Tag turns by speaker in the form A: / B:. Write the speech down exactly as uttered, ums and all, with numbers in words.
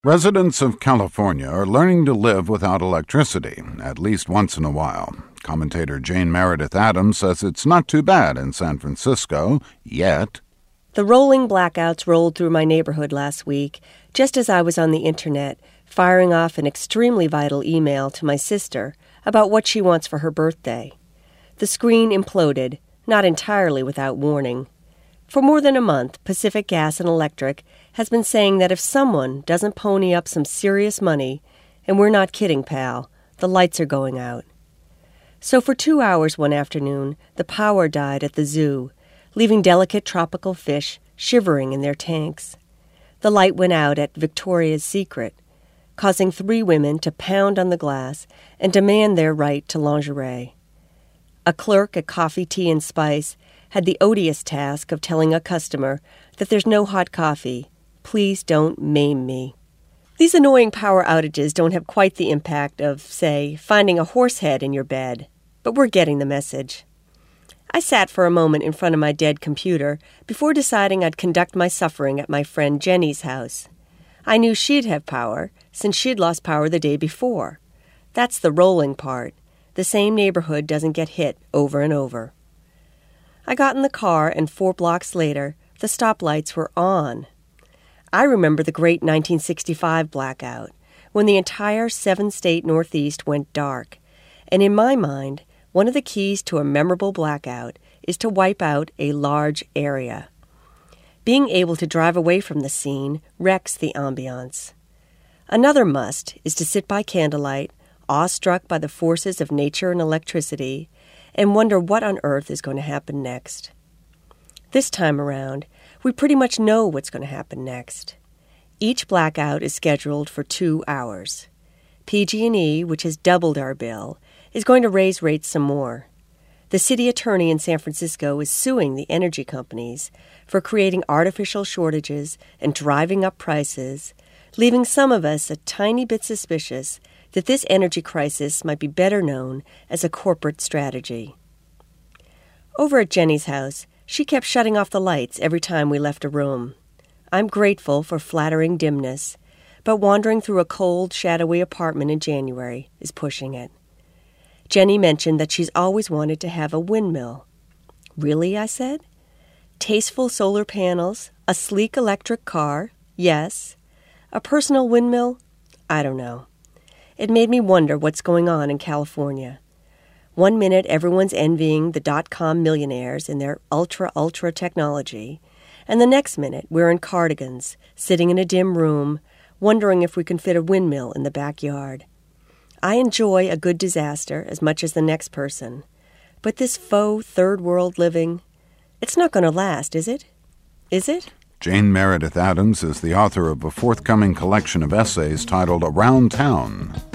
A: Residents of California are learning to live without electricity, at least once in a while. Commentator Jane Meredith Adams says it's not too bad in San Francisco, yet.
B: The rolling blackouts rolled through my neighborhood last week, just as I was on the internet, firing off an extremely vital email to my sister about what she wants for her birthday. The screen imploded, not entirely without warning. For more than a month, Pacific Gas and Electric has been saying that if someone doesn't pony up some serious money, and we're not kidding, pal, the lights are going out. So for two hours one afternoon, the power died at the zoo, leaving delicate tropical fish shivering in their tanks. The light went out at Victoria's Secret, causing three women to pound on the glass and demand their right to lingerie. A clerk at Coffee, Tea, and Spice had the odious task of telling a customer that there's no hot coffee. Please don't maim me. These annoying power outages don't have quite the impact of, say, finding a horse head in your bed, but we're getting the message. I sat for a moment in front of my dead computer before deciding I'd conduct my suffering at my friend Jenny's house. I knew she'd have power, since she'd lost power the day before. That's the rolling part. The same neighborhood doesn't get hit over and over. I got in the car, and four blocks later, the stoplights were on. I remember the great nineteen sixty-five blackout, when the entire seven-state Northeast went dark. And in my mind, one of the keys to a memorable blackout is to wipe out a large area. Being able to drive away from the scene wrecks the ambiance. Another must is to sit by candlelight, awestruck by the forces of nature and electricity, and wonder what on earth is going to happen next. This time around, we pretty much know what's going to happen next. Each blackout is scheduled for two hours. P G and E, which has doubled our bill, is going to raise rates some more. The city attorney in San Francisco is suing the energy companies for creating artificial shortages and driving up prices, leaving some of us a tiny bit suspicious that this energy crisis might be better known as a corporate strategy. Over at Jenny's house, she kept shutting off the lights every time we left a room. I'm grateful for flattering dimness, but wandering through a cold, shadowy apartment in January is pushing it. Jenny mentioned that she's always wanted to have a windmill. Really, I said? Tasteful solar panels, a sleek electric car, yes. A personal windmill? I don't know. It made me wonder what's going on in California. One minute, everyone's envying the dot-com millionaires in their ultra-ultra technology, and the next minute, we're in cardigans, sitting in a dim room, wondering if we can fit a windmill in the backyard. I enjoy a good disaster as much as the next person, but this faux third-world living, it's not going to last, is it? Is it?
A: Jane Meredith Adams is the author of a forthcoming collection of essays titled Around Town.